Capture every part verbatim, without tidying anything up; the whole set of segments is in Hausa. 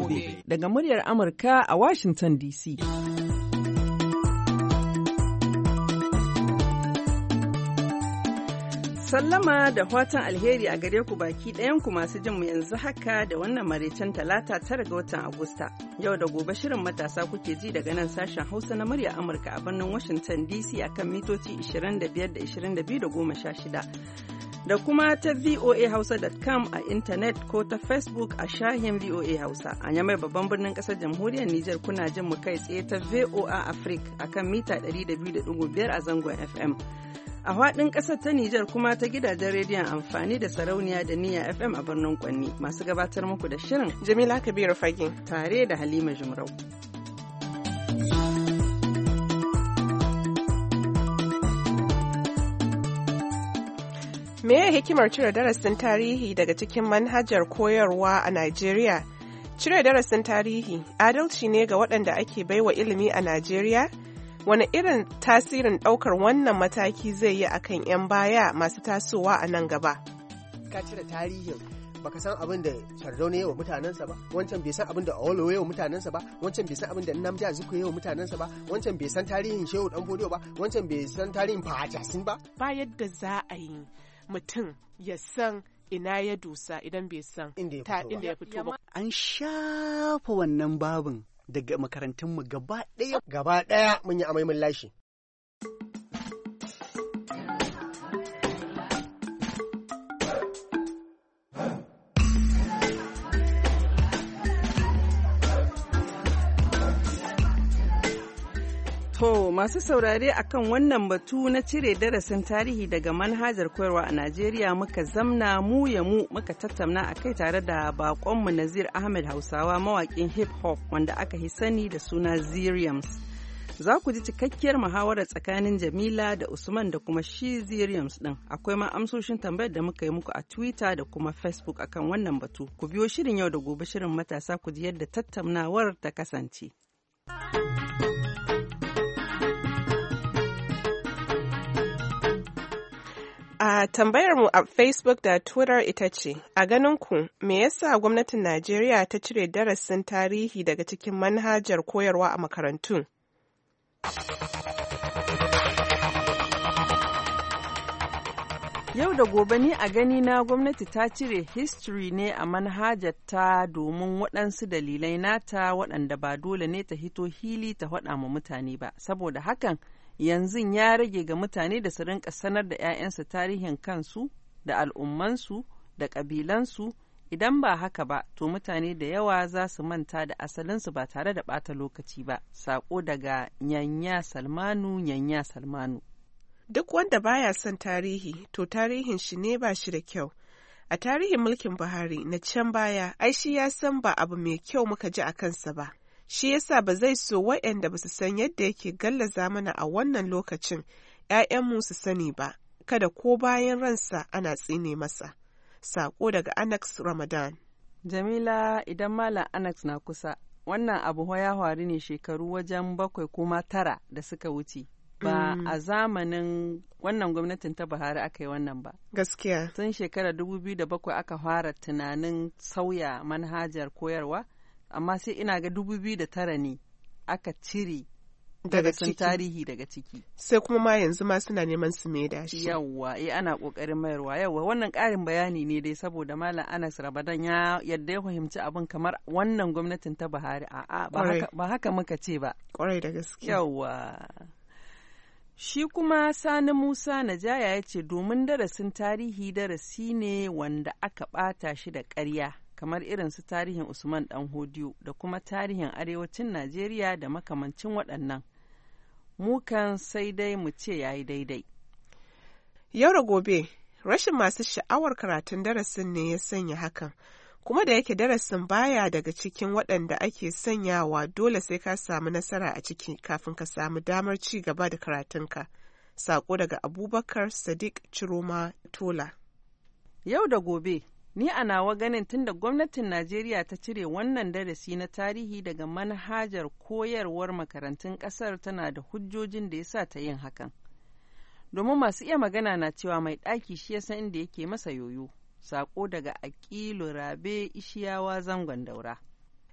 gobe daga muryar Amurka a Washington D C. Sallama da fatan alheri a gare ku baki ɗayanku masu jin mu yanzu haka da wannan maraicen talata tara ga watan Agusta. Yau da gobe shirin matasa kuke ji daga nan sashen Hausa na murya Amurka a birnin Washington D C akan mitoci ishirin da biyar da ishirin da biyu da goma sha shida. Da kuma ta V O A Hausa dot com a intanet ko ta Facebook a shahin V O A Hausa. A Yamai babban birnin ƙasar jamhuriyar Nijar kuna jin mu kai tsaye ta V O A Africa akan mita ɗari da biyu da ɗigo biyar a zangon F M. A faɗin ƙasar ta Nijar kuma ta gidajen rediyon amfani da sarauniya da niyya F M a birnin Kwanni masu gabatar muku da shirin Jamila Kabiru Fagin tare da Halima Jumrau. Me ya hikimar cire darasin tarihi daga cikin manhajar koyarwa a Najeriya? Cire darasin tarihi adalci ne ga waɗanda ake baiwa ilimi a Najeriya? Wani irin tasirin ɗaukar wannan mataki zai yi akan 'yan baya masu tasowa a nan gaba? Ka cire tarihin baka san abin da Sardauna ya wa mutanensa ba, wancan bai san abin da Awolowo ya wa mutanensa ba, wancan bai san abin da Nnamdi Azikiwe ya wa mutanensa ba, wancan bai san tarihin Shehu Danfodiyo ba, wancan bai san tarihin Fahajasin ba. Ba yadda za a yi mutum ya san ina ya dusa idan bai san inda ya fito ba. An shafa wannan babin daga makarantunmu gaba ɗaya. Gaba ɗaya mun yi amai mun lashe. To masu saurare akan wannan batu na cire darasin tarihi daga manhajar koyarwa a Najeriya muka zamna mu ya mu muka tattauna a kai tare da bakonmu Nazir Ahmed Hausawa mawaƙin hip hop wanda aka yi sani da suna Ziriams. Za ku ji cikakkiyar muhawarar tsakanin Jamila da Usman da kuma shi Ziriams ɗin. Akwai ma amsoshin tambayar da muka yi muku a Twitter da kuma Facebook akan wannan batu. Ku biyo shirin yau da gobe shirin matasa ku ji yadda tattaunawar ta kasance. A uh, tambayar mu a Facebook da Twitter ita ce, a ganin ku me yasa gwamnatin Najeriya ta cire darasin tarihi daga cikin manhajar koyarwa a makarantu? Yau da gobe ni a gani na gwamnati ta cire history ne a manhajar ta domin waɗansu dalilai nata waɗanda ba dole ne ta hito hili ta faɗa ma mutane ba, saboda hakan yanzu ya rage ga mutane da su rinka sanar da 'ya'yansu tarihin kansu da al'ummansu da ƙabilansu. Idan ba haka ba to mutane da yawa za su manta da asalinsu ba tare da ɓata lokaci ba. Sako daga Nyanya Salmanu Nyanya Salmanu. Duk wanda baya son tarihi to tarihin shi ne ba shi da kyau. A tarihin mulkin Buhari na can baya ai shi ya san ba abu mai kyau muka ji a kansa ba. Shi yasa ba zai so waɗanda ba su san yadda yake gallaza mana a wannan lokacin ‘ya'yanmu su sani ba, kada ko bayan ransa ana tsine masa. Sako daga Anax Ramadan. Jamila, idan Malam Anax na kusa, wannan abu ya faru ne shekaru wajen bakwai kuma tara da suka wuce. Ba mm. a zamanin wannan gwamnatin ta Buhari aka yi wannan ba. Gaskiya. Tun shekarar dubu biyu da bakwai aka fara tunanin sauya manhajar koyarwa. Amma sai ina ga dubu biyu da tara ne aka cire daga sun tarihi daga ciki. Sai kuma ma yanzu ma suna neman su mai da shi. Yawwa, eh ana kokarin mayarwa. Yawwa, wannan ƙarin bayani ne dai saboda Malam Anas Ramadan ya yadda ya fahimci abin kamar wannan gwamnatin ta Buhari. A'a, ba haka, ba haka muka ce ba. Kwarai da gaske. Yawwa. Shi kuma Sani Musa Najaya ya ce domin darasin tarihi darasi ne wanda aka ɓata shi da ƙarya. Kamar irin su tarihin Usman Dan Hodiyo da kuma tarihin arewacin Najeriya da makamancin waɗannan. Mukan sai dai mu ce yayi daidai. Yau da gobe, rashin masu sha'awar karatun darasin ne ya sanya hakan, kuma da yake darasin baya daga cikin waɗanda ake sanyawa dole sai ka samu nasara a ciki kafin ka samu damar ci gaba da karatunka. Sako daga Abubakar Sadiq Ciroma Tola. Yau da gobe. Ni a nawa ganin tunda gwamnatin Najeriya ta cire wannan darasi na tarihi daga manhajar koyarwar makarantun ƙasar tana da hujjojin da ya sa ta yin hakan. Domin masu iya magana na cewa mai ɗaki shi ya san inda yake masa yoyo. Sako daga Aƙilu Rabe Ishiyawa Zangon Daura.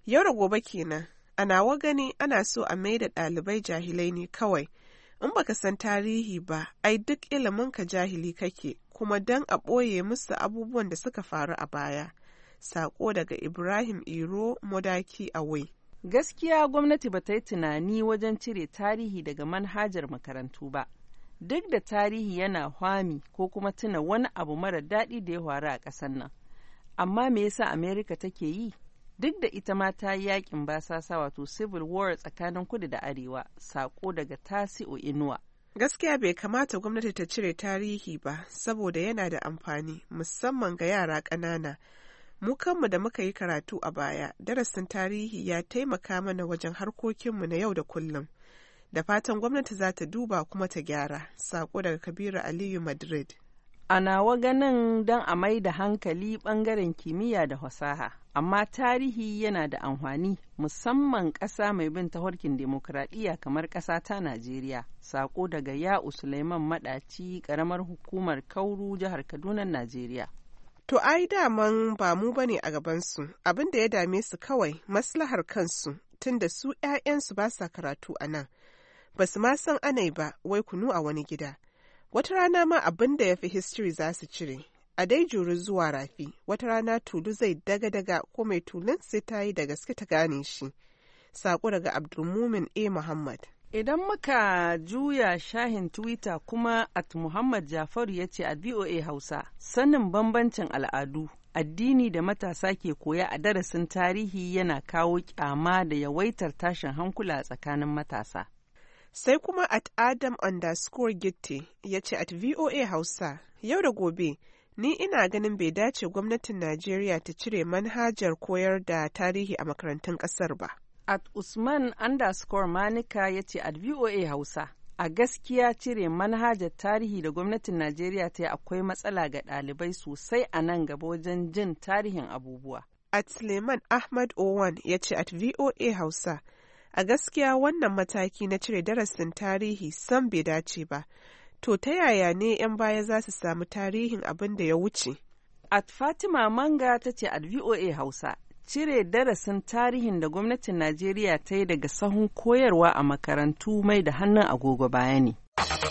Yau da gobe kenan, a nawa gani ana so a mai da ɗalibai jahilai ne kawai. In baka san tarihi ba, ai duk ilimin ka jahili kake, kuma don a ɓoye musu abubuwan da suka faru a baya. Sako daga Ibrahim Iro Modaki Awai. Gaskiya gwamnati ba ta yi tunani wajen cire tarihi daga manhajar makarantu ba. Duk da tarihi yana hwami ko kuma tuna wani abu mara daɗi da ya faru a ƙasar nan. Amma me yasa Amerika take yi? Duk da ita ma ta yi yakin basasa wato civil war tsakanin kudu da arewa. Sako daga Tasi'u Inuwa. Gaskiya bai kamata gwamnati ta cire tarihi ba, saboda yana da amfani, musamman ga yara ƙanana. Mu kanmu da muka yi karatu a baya, darasin tarihi ya taimaka mana wajen harkokinmu na yau da kullum. Da fatan gwamnati za ta duba kuma ta gyara. Sako daga Kabiru Aliyu Madrid. A nawa ganin don a mai da hankali ɓangaren kimiyya da fasaha, amma tarihi yana da amfani, musamman ƙasa mai bin tafarkin demokradiyya kamar ƙasa ta Najeriya. Sako daga Ya'u Suleiman Maɗaci, ƙaramar hukumar Kauru, jihar Kaduna, Najeriya. To ai daman ba mu bane a gabansu, abin da ya dame su kawai maslahar kansu, tunda su 'ya'yansu ba sa karatu a nan. Ba su ma san anai ba, wai kunu a wani gida. Wata rana ma abin da ya fi history za su cire. A dai juri zuwa rafi, wata rana tulu zai daga-daga ko mai tulun sai ta yi da gaske ta gane shi. Sako daga Abdulmumin A. Muhammad. Idan muka juya shahin Twitter kuma at Muhammad Jafaru ya ce a V O A Hausa, sanin bambancin al'adu, addini da matasa ke koya a darasin tarihi yana kawo kyama da yawaitar tashin hankula tsakanin matasa. Sai kuma at Adam underscore Gitte ya ce at V O A Hausa, yau da gobe, ni ina ganin bai dace gwamnatin Najeriya ta cire manhajar koyar da tarihi a makarantun ƙasar ba. At Usman underscore Manika ya ce at V O A Hausa, a gaskiya cire manhajar tarihi da gwamnatin Najeriya ta yi akwai matsala ga ɗalibai sosai a nan gaba wajen jin tarihin abubuwa. At Suleiman Ahmad Owan ya ce at V O A Hausa, a gaskiya wannan mataki na cire darasin tarihi sam bai dace ba. To ta yaya ne 'yan baya za su samu tarihin abin da ya wuce? At Fatima Manga ta ce at V O A Hausa, cire darasin tarihin da gwamnatin Najeriya ta yi daga sahun koyarwa a makarantu mai da hannun agogo baya ne.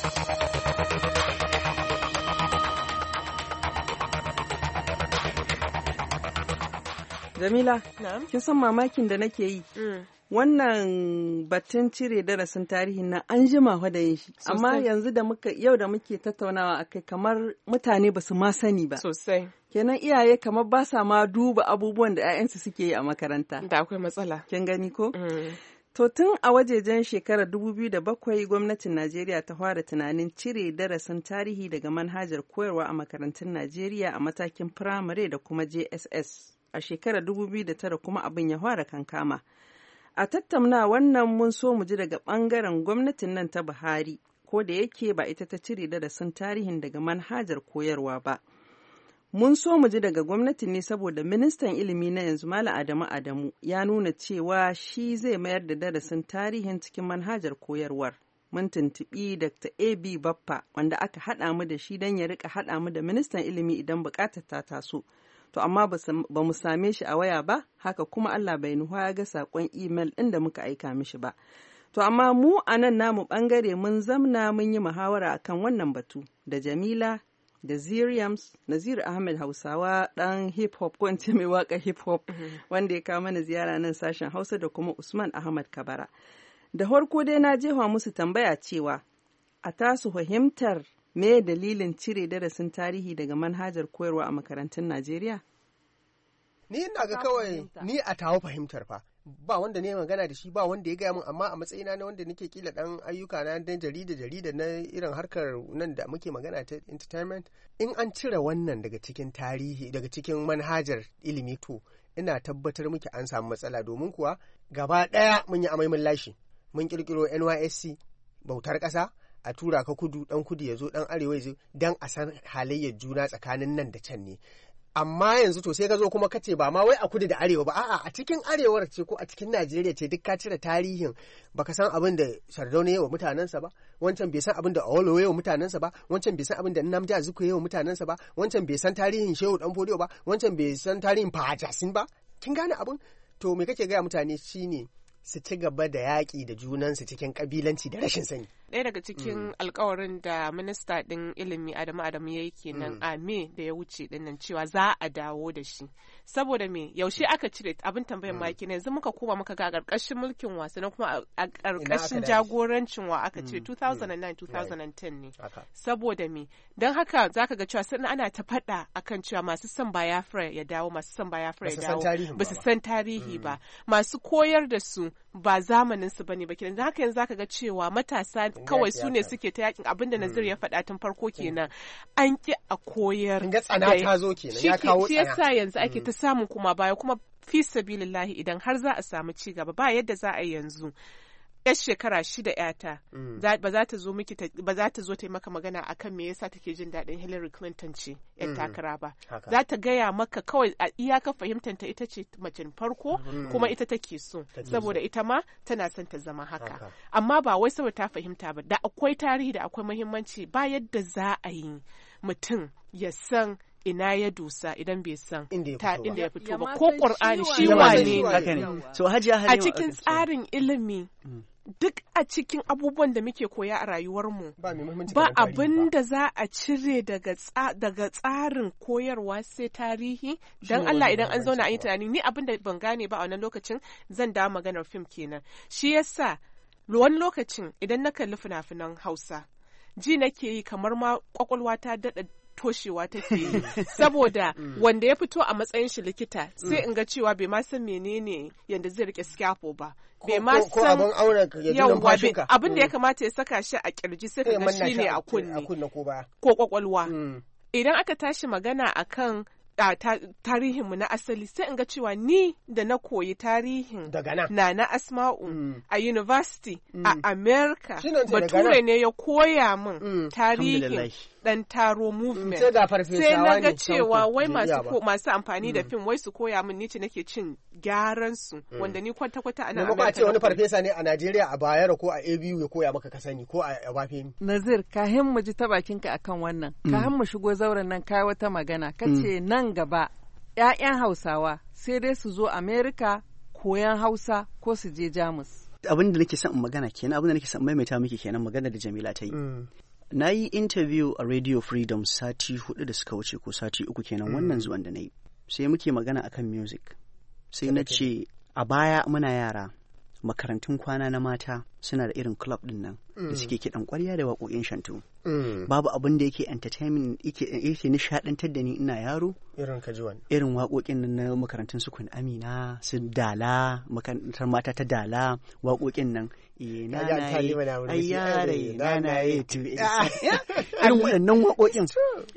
Jamila, kin san mamakin da nake yi? Mm. Wannan batun cire darasin tarihin nan an jima fa da yin shi, amma yanzu da muka yau da muke tattaunawa akai kamar mutane ba su ma sani ba. Sosai. Kenan iyaye kamar ba sa ma duba abubuwan da 'ya'yansu suke yi a makaranta. Da akwai matsala. Kin gani ko? Mm. To tun a wajejen shekarar dubu biyu da bakwai gwamnatin Najeriya ta fara tunanin cire darasin tarihi daga manhajar koyarwa a makarantun Najeriya a matakin firamare da kuma J S S. A shekarar dubu biyu da tara kuma abin ya fara kankama. A tattauna wannan mun so mu ji daga ɓangaren gwamnatin nan ta Buhari, ko da yake ba ita ta cire darasin tarihin daga manhajar koyarwa ba. Mun so mu ji daga gwamnatin ne saboda ministan ilimi na yanzu Malam Adamu Adamu ya nuna cewa shi zai mayar da darasin tarihin cikin manhajar koyarwar. Mun tuntuɓi Doctor A B Baffa wanda aka haɗa mu da shi don ya rika haɗa mu da ministan ilimi idan buƙatar ta taso. To amma ba mu same shi a waya ba, haka kuma Allah bai nuha ya ga saƙon imel ɗin da muka aika mishi ba. To amma mu a nan namu ɓangare mun zamna mun yi muhawara akan wannan batu da Jamila da Ziriams, Nazir Ahmed Hausawa ɗan hip hop ko mai waka hip hop wanda ya kawo mana ziyara nan sashen Hausa da kuma Usman Ahmad Kabara. Da farko dai na jefa musu tambaya cewa a tasu fahimtar me dalilin cire darasin tarihi daga manhajar koyarwa a makarantun Najeriya? Ni ina ga kawai ni a tawo fahimtar fa. Ba wanda ne magana da shi ba wanda ya gaya min, amma a matsayina na wanda nake kila dan ayyuka na dan jarida jarida na irin harkar nan da muke magana ta entertainment, in an cire wannan daga cikin tarihi daga cikin manhajar ilimi to ina tabbatar miki an samu matsala, domin kuwa gaba daya mun yi amai mun lashi. Mun kirkiro N Y S C bautar ƙasa, a tura ka kudu, dan kudu ya zo dan arewa ya zo, dan a san halayyar juna tsakanin nan da can ne. Amma yanzu to sai ka zo kuma kace ba ma wai a kudu da arewa ba, a'a a cikin arewar ce ko a cikin Najeriya ce duk ka cire tarihin, baka san abin da Sardauna ya wa mutanensa ba, wancan bai san abin da Awolowo ya wa mutanensa ba, wancan bai san abin da Nnamdi Azikiwe ya wa mutanensa ba, wancan bai san tarihin Shehu Dan Fodiyo ba, wancan bai san tarihin Fahajasin ba. Kin gane abin? to me kake gaya mutane shine su ci gaba da yaƙi da junansu cikin ƙabilanci da rashin sani. Ɗaya daga cikin alkawarin da minista ɗin ilimi Adamu Adamu ya yi kenan a me da ya wuce ɗinnan cewa za a dawo da shi. Saboda me yaushe aka cire abin tambayar ma kenan yanzu muka koma muka ga ƙarƙashin mulkin wasanni kuma a ƙarƙashin jagorancin wa aka cire two thousand nine two thousand ten ne. Saboda me don haka zaka ga cewa sannan ana ta faɗa akan cewa masu son Biafra ya dawo masu son Biafra ya dawo ba su san tarihi ba masu koyar da su ba zamanin su bane ba kenan da haka yanzu zaka ga cewa matasa kawai su ne suke ta yakin abinda Nazir ya faɗa tun farko kenan an ki a koyar ga tsana ta zo kenan ya kawo tsana shi yasa yanzu ake ta samun kuma baya kuma fi sabilillahi idan har za a samu ci gaba ba yadda za a yi yanzu yar shekara shida yata ba za ta zo miki ba za ta zo ta yi maka magana akan me yasa take jin daɗin Hillary Clinton ce yar takara ba za ta gaya maka kawai a iyaka fahimtanta ita ce macen farko kuma ita take so saboda ita ma tana son ta zama haka amma ba wai saboda ta fahimta ba da akwai tarihi da akwai muhimmanci ba yadda za a yi mutum ya san ina ya dusa idan bai san ta inda ya fito ba ko Qur'ani shi wane ne so Hajiya a cikin tsarin ilimi duk a cikin abubuwan da muke koya a rayuwarmu ba abin da za a cire daga tsarin koyarwa sai tarihi don Allah idan an zauna a yi tunani ni abin da ban gane ba a wannan lokacin zan dawo maganar fim kenan shi yasa wani lokacin idan na kalli fina-finan Hausa ji nake yi kamar ma kwakwalwa ta daɗa toshewa take yi saboda wanda ya fito a matsayin shi likita sai in ga cewa bai ma san menene yanda zai rike scalpel ba bai ma san abin da ya kamata ya saka shi a kirji sai ka ga shine a kunne ko kwakwalwa idan aka tashi magana akan tarihinmu na asali sai in ga cewa ni da na koyi tarihin na na Asma'u mm. a university mm. a America bature ne ya koya min mm. tarihin dan taro movement mm. sai na ga cewa wai masu masu amfani mm. da fim wai su koya min ni ce nake cin gyaran su mm. wanda ni kwata kwata ana America ce wani farfesa ne a Najeriya a Bayero ko a A B U ya koya maka ka sani ko a Abafemi Nazir kahin mu ji ta bakinka akan wannan mm. kahin mu shigo zauren nan kai wata magana kace mm. nan gaba ‘ya'yan Hausawa sai dai su zo Amerika koyan Hausa ko su je Jamus. Abin da nake son in magana kenan, abin da nake son maimaita miki kenan magana da Jamila ta yi. Mm. Na yi interview a Radio Freedom sati hudu da suka wuce ko sati uku kenan mm. wannan zuwan da na yi. Sai muke magana akan music. Sai na ce a baya muna yara makarantun kwana na mata suna da irin club din nan mm. da suke kiɗan ƙwarya da waƙoƙin shantu. Mm. Babu abin da yake entertainment yake nishaɗantar da ni ina yaro. Irin kajiwan. Irin waƙoƙin nan na makarantun su Kun Amina, su Dala, makarantar mata ta Dala, waƙoƙin nan. Eh na na yi, ayyare na na yi tu. Irin waɗannan waƙoƙin.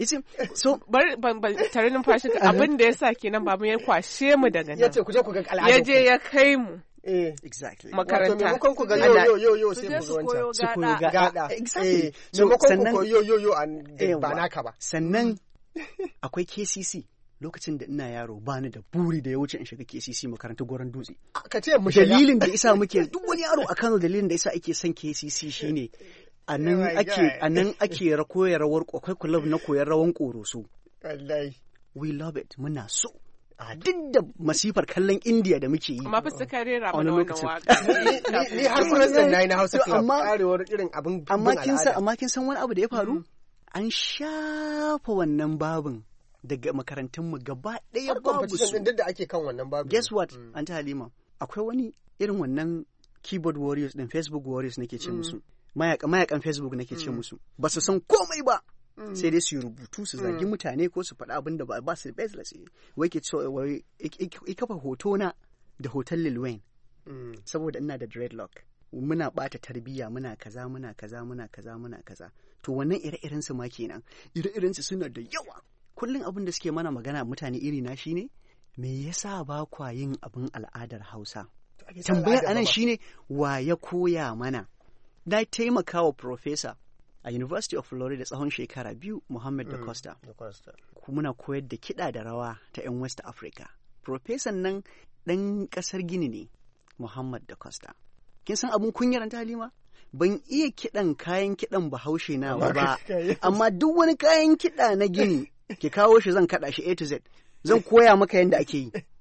So bari ban tare numfashin abin da ya sa kenan babu ya kwashe mu daga nan. Ya ce ku je ku ga al'adu. Ya je ya kai mu. Eh, exactly. Makaranta. Wato maimakon ku ga yo yo yo yo sai ku ga wancan. Su koyo gada. Exactly. Maimakon ku koyo yo yo an ba naka ba. Sannan akwai K C C. Lokacin da ina yaro ba ni da buri da ya wuce in shiga K C C makarantar Goron Dutse. Ka ce mu shiga. Dalilin da isa muke duk wani yaro a Kano dalilin da isa ake son K C C shine a nan ake a nan ake koyar rawar akwai club na koyar rawan koroso. Wallahi. We love it. Muna so. A duk da masifar kallon India da muke yi. Amma fa suka rera mana wannan waka. Ni har president nayi na Hausa Club karewar irin abin amma kin san amma kin san wani abu da ya faru? An shafa wannan babin daga makarantun mu gaba ɗaya babu su. Duk da ake kan wannan babu. Guess what? Anta Halima. Akwai wani irin wannan keyboard warriors din Facebook warriors nake ce musu. Mayaka mayakan Facebook nake ce musu. Ba su san komai ba. Sai dai su yi rubutu su zagi mutane ko su faɗa abin da ba su baseless wai ke cewa wai i kafa hoto na da hoton Lil Wayne saboda ina da dreadlock muna bata tarbiyya muna kaza muna kaza muna kaza muna kaza to wannan ire-iren su ma kenan ire-iren su suna da yawa kullun abin da suke mana magana mutane iri na shine me yasa ba kwa yin abin al'adar Hausa tambaya anan shine wa ya koya mana na taimaka wa professor a University of Florida tsawon shekara biyu Muhammad mm, da Costa. Muna koyar da kiɗa da rawa ta 'yan West Africa. Profesan nan ɗan ƙasar Gini ne, Muhammad da Costa. Kin san abin kunyar ta Halima? Ban iya kiɗan kayan kiɗan Bahaushe na ba, amma duk wani kayan kiɗa na Gini ki kawo shi zan kaɗa shi A to Z. Zan koya maka yadda ake yi.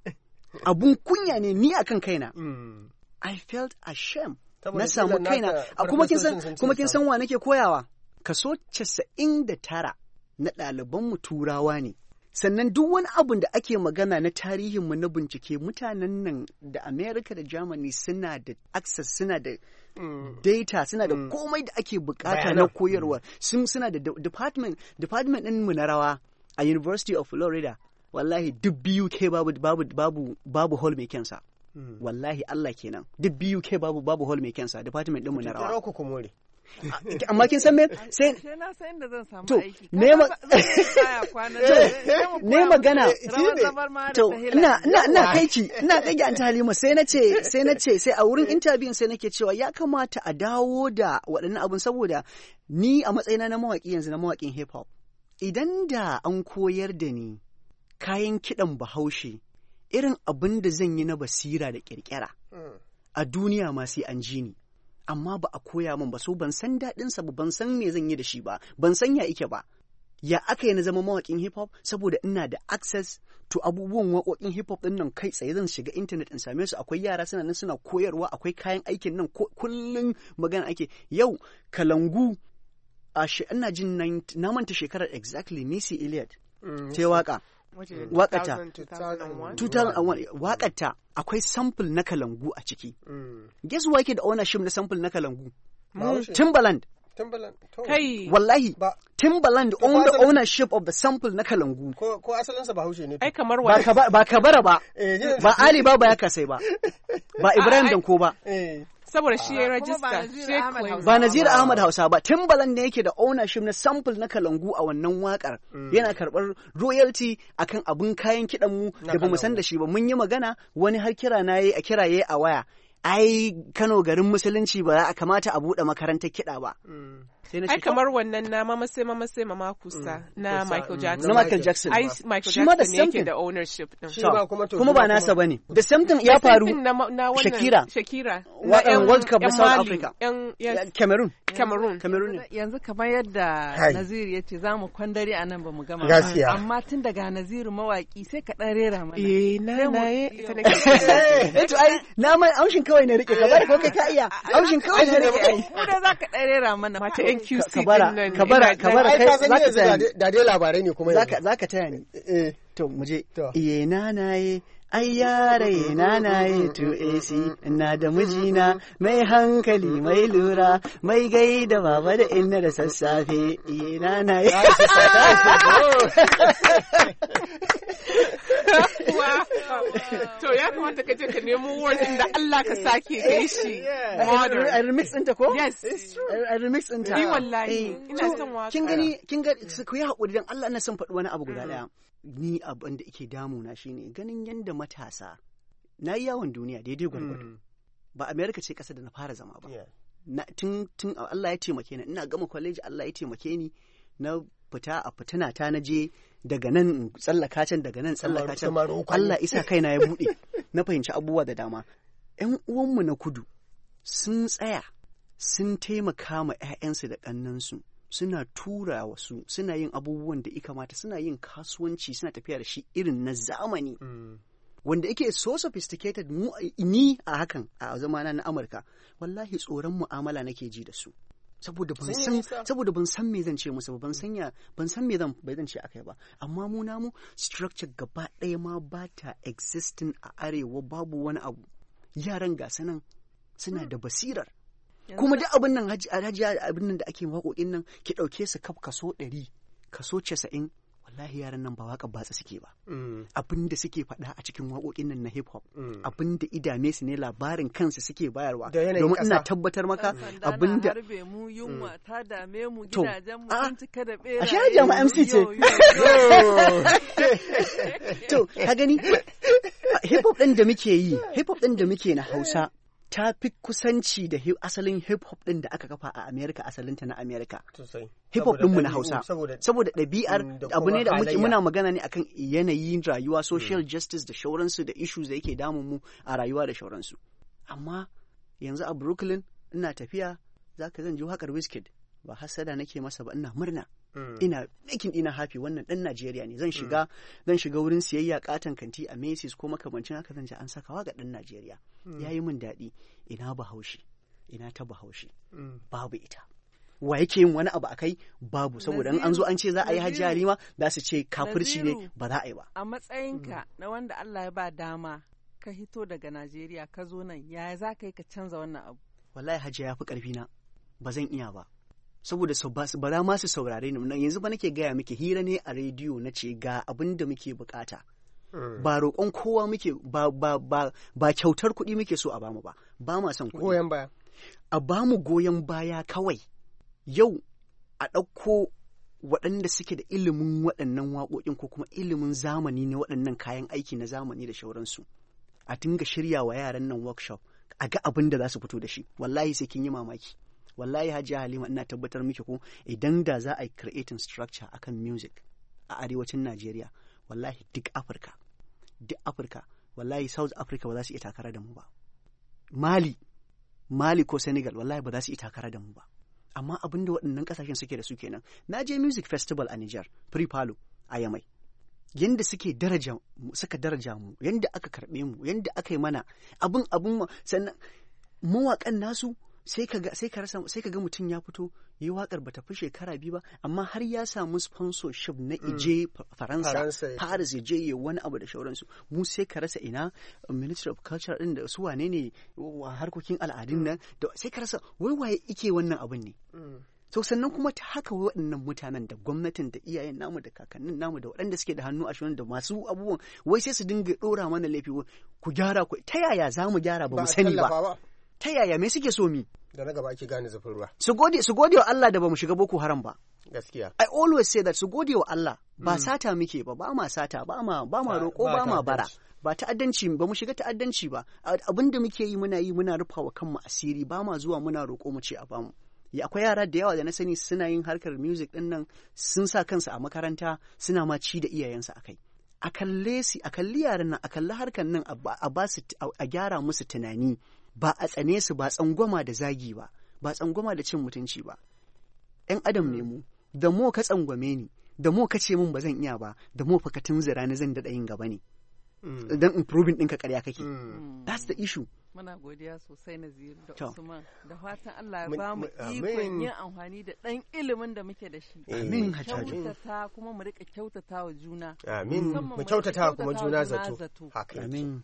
abun kunya ne ni akan kaina. I felt ashamed. Na samu kaina. Kuma kin san kuma kin san wa nake koyawa? Kaso casa'in da tara na ɗalibanmu turawa ne. Sannan duk wani abun da ake magana na tarihinmu na bincike mutanen nan da America da Germany suna da access, suna da mm. data, suna da mm. komai da ake bukata na koyarwa. Sun suna da department department ɗin mu na rawa a University of Florida. Wallahi duk B U K babu babu babu babu hall mai kyansa. Mm. Wallahi Allah kenan. Duk B U K babu babu hall mai kyansa department ɗin mu na rawa. Amma kin san me sai na san da zan samu to aiki ne ma ne magana to ina ina ina kai ki ina kai ki an Halima sai na ce sai na ce sai a wurin interview sai nake cewa ya kamata a dawo da waɗannan abun saboda ni a matsayina na mawaki yanzu na mawakin hip hop idan da an koyar da ni kayan kiɗan Bahaushe irin abin da zan yi na basira da kirkira a duniya ma sai an ji ni amma ba a koya min ba so ban san daɗinsa ba ban san me zan yi da shi ba ban san ya ike ba ya aka yi na zama mawaƙin hip hop saboda ina da access to abubuwan waƙoƙin hip hop ɗin nan kai tsaye zan shiga internet in same su akwai yara suna nan suna koyarwa akwai kayan aikin nan kullum magana ake yau kalangu a ina jin na manta shekarar exactly Missy Elliott ta waka wakata two thousand one wakata akwai sample na kalangu a ciki. Guess who yake da ownership na sample na kalangu? Timbaland. Timbaland. Kai wallahi Timbaland own the ownership of the sample na kalangu. Ko ko asalin sa Bahaushe ne. Ai kamar ba ka ba kabara ba. Ba Ali ba ba ya kasai ba. Ba Ibrahim Danko ba. Saboda shi ya rajista ba Nazir Ahmad Hausa ba Timbaland ne yake da ownership na sample na kalangu a wannan wakar yana karbar royalty akan abun kayan kidan mu da bamu san da shi ba mun yi magana wani har kira na yi a kiraye a waya ai Kano garin musulunci ba a kamata a bude makarantar kida ba ai kamar wannan na mama sai mama sai mama kusa na Michael Jackson na Michael Jackson ai Michael Jackson ne yake da ownership din kuma ba nasa bane the same thing ya faru Shakira Shakira na World Cup na South Africa Cameroon Cameroon Cameroon yanzu kamar yadda Nazir yace zamu kwandare anan bamu gama amma tun daga Nazir mawaki sai ka dan rera mana eh na na ita ne eh to ai na mai aushin kawai ne rike ka bari ko kai ka iya aushin kawai ne rike ai ko da zaka dan rera mana mata N Q C kabara kabara kabara kai zaka taya da dai labarai ne kuma zaka zaka taya ni eh to muje iye nanaye ai yare nanaye to A C ina da mijina mai hankali mai lura mai gaida baba da inna da sassafe iye nanaye to ya kamata ka je ka nemo wordin da Allah ka sake kai shi I remix ɗinta ko? Yes, I remix ɗinta. Ni wallahi ina son waka. Kin gani kin ga ku yi haƙuri dan Allah ina son faɗi wani abu guda ɗaya. Ni abin da yake damuna shine ganin yanda matasa na yi yawon duniya daidai gwargwado. Ba America ce ƙasa da na fara zama ba. Na tun tun Allah ya taimake ni ina gama college Allah ya taimake ni na fita a fitina ta na je daga nan tsallaka can daga nan tsallaka can Allah isa kaina ya buɗe na fahimci abubuwa da dama. ‘Yan uwanmu na kudu sun tsaya sun taimaka ma ‘ya'yansu da ƙannansu suna tura wasu suna yin abubuwan da ya kamata suna yin kasuwanci suna tafiya da shi irin na zamani wanda yake so sophisticated mu ni a hakan a zamana na Amurka wallahi tsoron mu'amala nake ji da su saboda ban san saboda ban san me zan ce musu ba ban san ya ban san me zan bai zan ce akai ba amma mu namu structure gaba ɗaya ma ba ta existing a arewa babu wani abu yaran ga sanan suna da basirar kuma duk abin nan hajiya abin nan da ake waƙoƙin nan ki ɗauke su kaf kaso ɗari kaso casa'in wallahi yaran nan ba waƙa batsa suke ba abin da suke faɗa a cikin waƙoƙin nan na hip hop abin da idame su ne labarin kansu suke bayarwa domin ina tabbatar maka abin da harbe mu yunwa ta dame mu gidajen mu sun cika da bera a shi jama'a M C ce to ka gani hip hop ɗin da muke yi hip hop ɗin da muke na Hausa ta fi kusanci da asalin hip-hop ɗin da aka kafa a Amerika asalinta na Amerika. Hip-hop ɗinmu na Hausa. Saboda ɗabi'ar abu ne da muke muna magana ne akan yanayin rayuwa, social justice da shauransu da issues da yake damun mu a rayuwa da shauransu. Amma yanzu a Brooklyn ina tafiya za ka zan ji waƙar Wizkid ba hasada nake masa ba ina murna ina making ina happy wannan dan Najeriya ne zan shiga zan shiga wurin siyayya katan kanti a Macy's ko makamancin haka zan ji an saka waka dan Najeriya yayi min daɗi ina Bahaushe ina ta Bahaushe babu ita wa yake yin wani abu akai babu saboda in an zo an ce za a yi Hajji Halima za su ce kafirci ne ba za a yi ba a matsayinka na wanda Allah ya ba dama ka hito daga Najeriya ka zo nan yaya za ka yi ka canza wannan abu wallahi Hajji ya fi karfi na ba zan iya ba saboda ba za ma su saurare ni yanzu ba nake gaya miki hira ne a rediyo na ce ga abin da muke bukata ba roƙon kowa muke ba ba ba ba kyautar kuɗi muke so a bamu ba ba ma son kuɗi goyon baya a bamu goyon baya kawai yau a ɗauko waɗanda suke da ilimin waɗannan waƙoƙin ko kuma ilimin zamani ne waɗannan kayan aiki na zamani da shauransu a dinga shirya wa yaran nan workshop a ga abin da za su fito da shi wallahi sai kin yi mamaki wallahi Hajiya Halima ina tabbatar miki ko idan da za a yi creating structure akan music a arewacin Najeriya wallahi duk Afirka duk Afirka wallahi South Africa ba za su iya takara da mu ba Mali Mali ko Senegal wallahi ba za su iya takara da mu ba amma abin da waɗannan ƙasashen suke da su kenan na je music festival a Niger Free Palo a Yamai yanda suke daraja suka daraja mu yanda aka karɓe mu yanda aka yi mana abin abin sannan mawaƙan nasu sai ka ga sai ka rasa sai ka ga mutum ya fito yi wakar bata fi shekara biyu ba amma har ya samu sponsorship na ije Faransa Paris ya je ya wani abu da shauransu mu sai ka rasa ina Ministry of Culture din da su wane ne harkokin al'adun nan da sai ka rasa wai waye ike wannan abin ne to sannan kuma ta haka waɗannan mutanen da gwamnatin da iyayen namu da kakannin namu da waɗanda suke da hannu a shirin da masu abubuwan wai sai su dinga ɗora mana laifi ku gyara ku ta yaya za mu gyara ba mu sani ba ta yaya me suke so mi da na gaba ake gane zafin ruwa su gode su gode wa Allah da bamu shiga boko haram ba gaskiya I always say that su gode wa Allah ba mm. sata muke ba ba ma sata ba ma ba ma roƙo ba ma bara ba ta'addanci ba mu shiga ta'addanci ba abinda muke yi muna yi muna rufawa kanmu asiri ba ma zuwa muna roƙo mu ce a bamu ya akwai yara da yawa da na sani suna yin harkar music din nan sun sa kansu a makaranta suna ma ci da iyayensu akai a kalle su a kalli yaran nan a kalli harkar nan a ba su a gyara musu tunani ba a tsane su ba tsangwama da zagi ba ba tsangwama da cin mutunci ba ‘yan adam ne mu da mo ka tsangwame ni da mo ka ce min ba zan iya ba da mo fa ka tunzura ni zan daɗa yin gaba ne dan improving ɗinka ƙarya kake that's the issue muna godiya sosai Naziru da Usman da fatan Allah ya ba mu ikon yin amfani da ɗan ilimin da muke da shi amin kyautata kuma mu rika kyautata wa juna amin mu kyautata kuma juna zato haka amin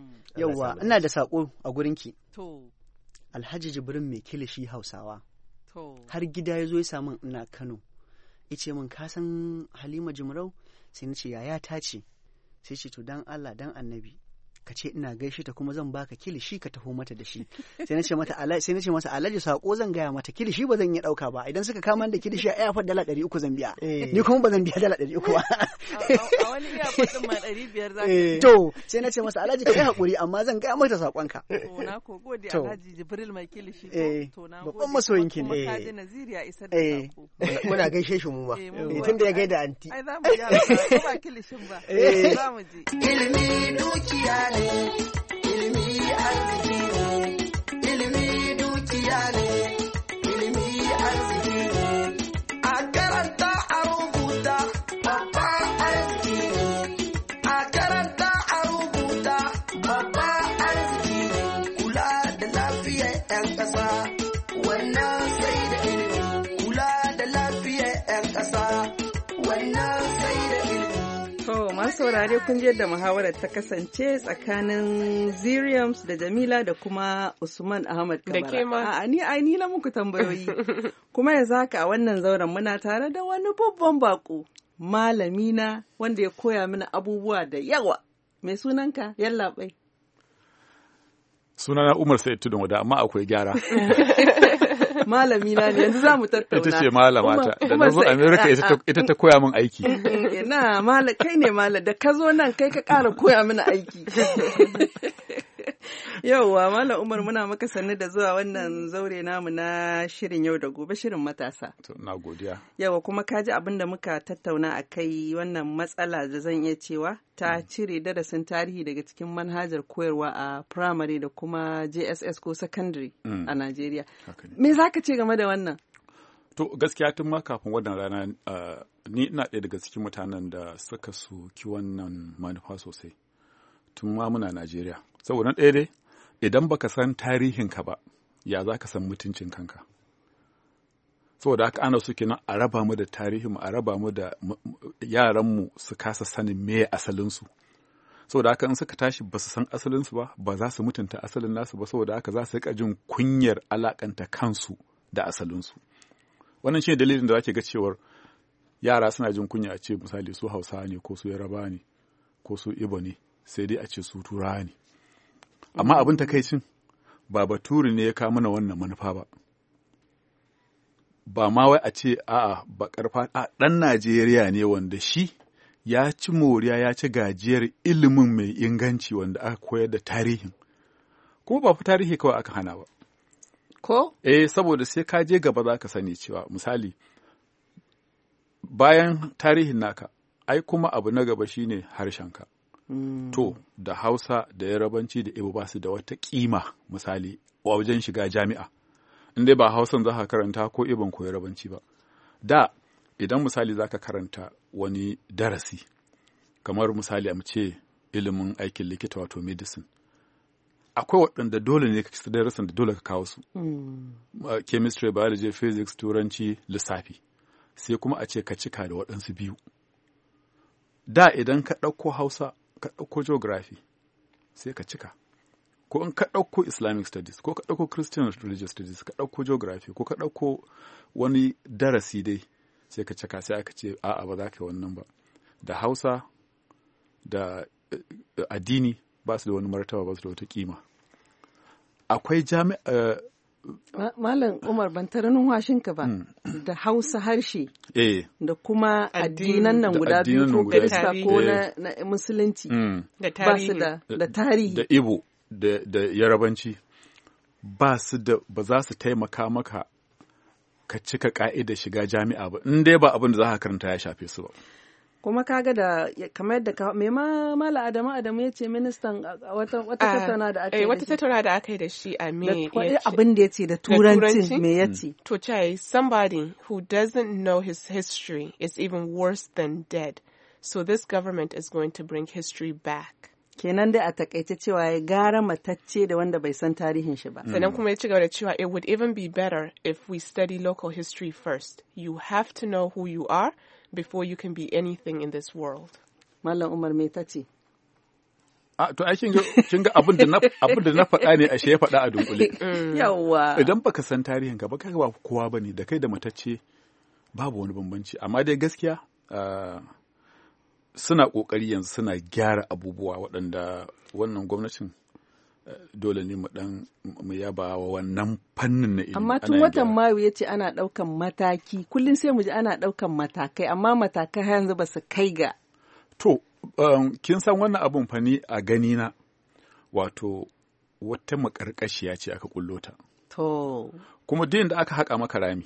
yauwa ina da sako a gurinki to Alhaji Jibrin mai kilishi Hausawa to har gida ya zo ya samu ina Kano yace min ka san Halima Jumrau sai nace yaya ta ce sai ce to dan Allah dan Annabi ka ce ina gaishe ta kuma zan baka kilishi ka taho mata da shi sai nace mata Alhaji sai nace masa Alhaji sako zan gaya mata kilishi ba zan iya dauka ba idan suka kama da kilishi a airport dala ɗari uku zan biya ni kuma ba zan biya dala ɗari uku ba a wani airport din ma ɗari biyar za ka to sai nace masa Alhaji ka yi hakuri amma zan gaya mata sakonka to na ko gode Alhaji Jibril mai kilishi to na gode babban masoyinki ne ka ji Naziri ya isar da sako muna gaishe shi mu ma tunda ya gaida anti ai za mu ji ko ba kilishin ba za mu ji ilimi dukiya ne ilimi arziki ne ilimi dukiya ne ilimi arziki ne a karanta a rubuta babban arziki ne a karanta a rubuta babban arziki ne kula da lafiyar 'yan ƙasa wannan sai da ilimi kula da lafiyar 'yan ƙasa wannan sai da ilimi. To masu saurare kun je da muhawarar ta kasance tsakanin Ziriams da Jamila da kuma Usman Ahmad Kabara. Da ke ma. A ni ai ni na muku tambayoyi. Kuma yanzu haka a wannan zauren muna tare da wani babban bako. Malamina wanda ya koya mini abubuwa da yawa. Me sunanka? Yallaɓai. Sunana Umar Sa'id Tudun Wada amma akwai gyara. Malamina ne yanzu za mu tattauna. Ita ce malamata da na zo Amerika ita ta koya min aiki. Na mala kai ne mala da ka zo nan kai ka ƙara koya mini aiki. Yauwa Malam Umar muna maka sannu da zuwa wannan zaure namu na shirin yau da gobe shirin matasa. Na godiya. Yawa kuma ka ji abin da muka tattauna a kai wannan matsala da zan iya cewa ta cire darasin tarihi daga cikin manhajar koyarwa a primary da kuma J S S ko secondary a Najeriya. Me za ka ce game da wannan? To gaskiya tun ma kafin wannan rana uh, ni ina ɗaya daga cikin mutanen da suka soki wannan manufa sosai. Tun ma muna Najeriya. Saboda ɗaya dai idan baka san tarihinka ba, ya za ka san mutuncin kanka. Saboda haka ana so kenan a raba mu da tarihinmu, a raba mu da yaranmu su kasa sanin me asalinsu. Saboda haka in suka tashi ba su san asalinsu ba, ba za su mutunta asalin nasu ba, saboda haka za su riƙa jin kunyar alakanta kansu da asalinsu. Wannan shi ne dalilin da zake ga cewar yara suna jin kunya a ce misali su Hausawa ne ko su Yaraba ne ko su Ibo ne, sai dai a ce su Turawa ne. Amma abin takaicin ba Bature ne ya kawo mana wannan manufa ba. Ba ma wai a ce a'a bakar fata ɗan Najeriya ne wanda shi ya ci moriya ya ci gajiyar ilimin mai inganci wanda aka koyar da tarihin. Kuma ba fi tarihi kawai aka hana ba. Ko? Eh, saboda sai ka je gaba za ka sani cewa misali bayan tarihin naka, ai kuma abu na gaba shine harshenka. Mm. To, da Hausa da Yarabanci da Igbo ba su da wata kima misali a wajen shiga jami'a. In dai ba Hausan za ka karanta ko Ibon ko Yarabanci ba. Da, idan misali za ka karanta wani darasi, kamar misali a ce ilimin aikin likita wato medicine. Akwai waɗanda dole ne ka darasin da dole ka kawo su. Mm. Uh, chemistry, biology, physics, turanci, lissafi. Sai kuma a ce ka cika da waɗansu biyu. Da idan ka ɗauko Hausa, ka ɗauko geography, sai ka cika. Ko in ka ɗauko Islamic studies, ko ka ɗauko Christian religious studies, ka ɗauko geography, ko ka ɗauko wani darasi dai, sai ka cika, sai aka ce a'a ba za ka yi wannan ba. Da Hausa da uh, addini ba su da wani martaba, ba su da wata kima. Akwai jami'a Malam Umar ban tara numfashinka ba, mm. da Hausa harshe, eh. da kuma addinan nan guda biyu ko Kirista ko na, na Musulunci, mm. da ba su da, da tarihi. Da Igbo da, da Yarabanci ba su da, ba za su taimaka maka ka cika ka'idar shiga jami'a ba, in dai ba abin da za ka karanta ya shafe su ba. Kuma kaga da kamar yadda me ma Mala Adamu Adamu ya ce ministan wata wata tattauna da aka yi wata tattauna da aka yi da shi a me abin da ya ce da turanci me ya ce to chai somebody who doesn't know his history is even worse than dead, so this government is going to bring history back. Kenan dai a takaice cewa ya gara matacce da wanda bai san tarihin shi ba. Sannan kuma ya ci gaba da cewa it would even be better if we study local history first. You have to know who you are before you can be anything in this world. Mallam Umar me ta ce? A to ai kin ga kin ga abin da na abin da na faɗa ne ashe ya faɗa a dunkule. Yawwa. Idan baka san tarihin ka ba kai ba kowa bane, da kai da matacce babu wani bambanci, amma dai gaskiya suna kokari yanzu suna gyara abubuwa waɗanda wannan gwamnatin dole ne mu dan mu yaba wa wannan fannin na ilimi. Amma tun watan Mayu ya ce ana ɗaukan mataki, kullum sai mu ji ana ɗaukan matakai, amma matakai har yanzu ba su kai ga. To, um, kin san wannan abun fani a gani na wato wata makarƙashiya ce aka kullo ta. To. Kuma duk da aka haƙa maka rami,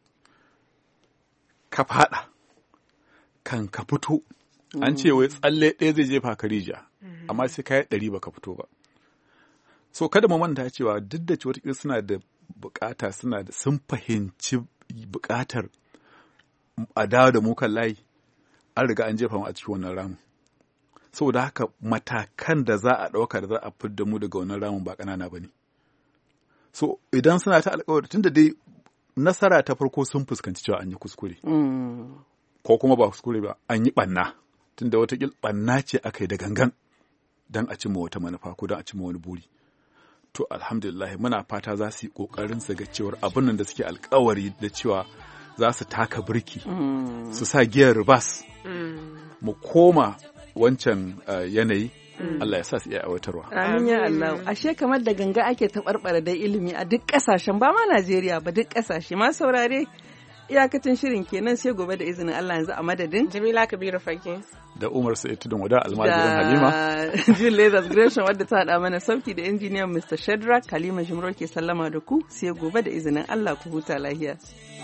ka faɗa, kan ka fito, mm. an ce wai tsalle ɗaya zai jefa ka rijiya, mm. amma sai ka yi ɗari ba ka fito ba. So kada mu manta cewa duk da cewa suna da bukata suna da sun fahimci bukatar a dawo da mu kan layi, an riga an jefa mu a cikin wannan ramin. Saboda haka matakan da za a ɗauka da za a fidda mu daga wannan ramin ba ƙanana ba ne. So idan suna ta alƙawari tun da dai nasara ta farko sun fuskanci cewa an yi kuskure. Mm. Ko kuma ba kuskure ba, an yi ɓanna. Tun da watakil ɓanna ce aka yi da gangan don a cimma wata manufa ko don a cimma wani buri. To alhamdulillah muna fata za su yi ƙoƙarin su ga cewar abin nan da suke alƙawari da cewa za su taka birki, mm. su sa giyar ribas, mm. mu koma wancan uh, yanayi, mm. Allah ya sa su iya aiwatarwa. Amin ya Allah. Ashe kamar da ganga ake taɓarɓara da ilimi a duk ƙasashen, ba ma Najeriya ba, duk ƙasashe. Ma saurare iyakacin shirin kenan, sai gobe da izinin Allah yanzu a madadin Jamila Kabiru Fage da Umar Sa'id Tudun Wada almajirin Halima da Jin Leathers Gresham wadda ta haɗa mana sauti da injiniyan Mister Shadrack. Halima Jimro ke sallama da ku, sai gobe da izinin Allah, ku huta lahiya.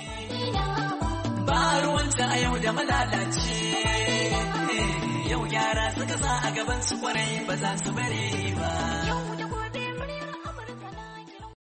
Ba ruwanta a yau da malalace, yau yara suka sa a gaban su kwarai ba za su bare ba.